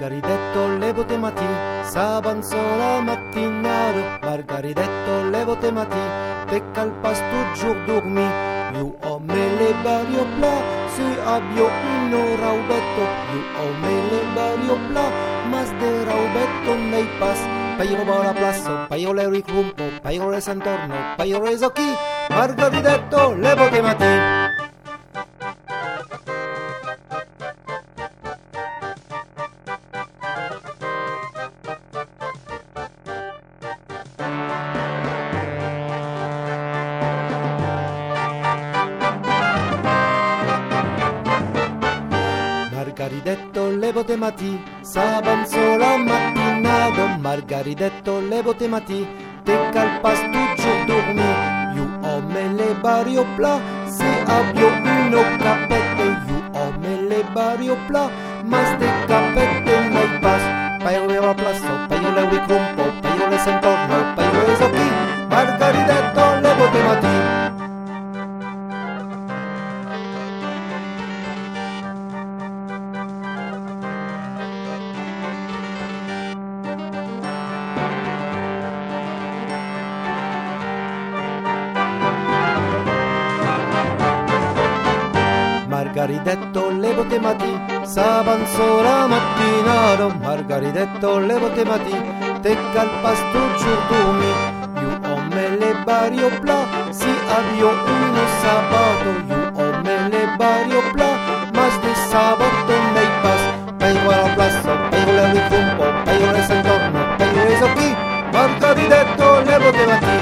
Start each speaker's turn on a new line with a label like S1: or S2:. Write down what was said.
S1: Margaridetto levote mati, s'avanzò la mattinata. Margaridetto levote mati, te calpas toujours dormi. Io ho mele vario pla, se abbio un raubetto. Io ho mele vario pla, mas de raubetto nei pas. Paio la plasso, paio le ricrumpo, paio le santorno, paio le zocchi. Margaridetto levote mati. Margaridetto levote mati, s'avanzò la mattinata. Margaridetto levote mati, te calpas toujours dormi. Io ho mele vario pla, se abbio uno capetto. Io ho mele vario pla, mas de capetto nei pas. Paio la plasso, paio le ricrumpo, paio le santorno, paio le zocchi. Margaridetto levote mati. Margaridetto levote mati, s'avanzò la mattinata. Margaridetto levote mati, te calpas toujours dormi. Io ho mele vario pla, si abbio uno sabato. Io ho mele vario pla, mas de sabato nei pas. Paio la plasso, paio le ricrumpo, paio le santorno, paio le zocchi. Margaridetto levote mati.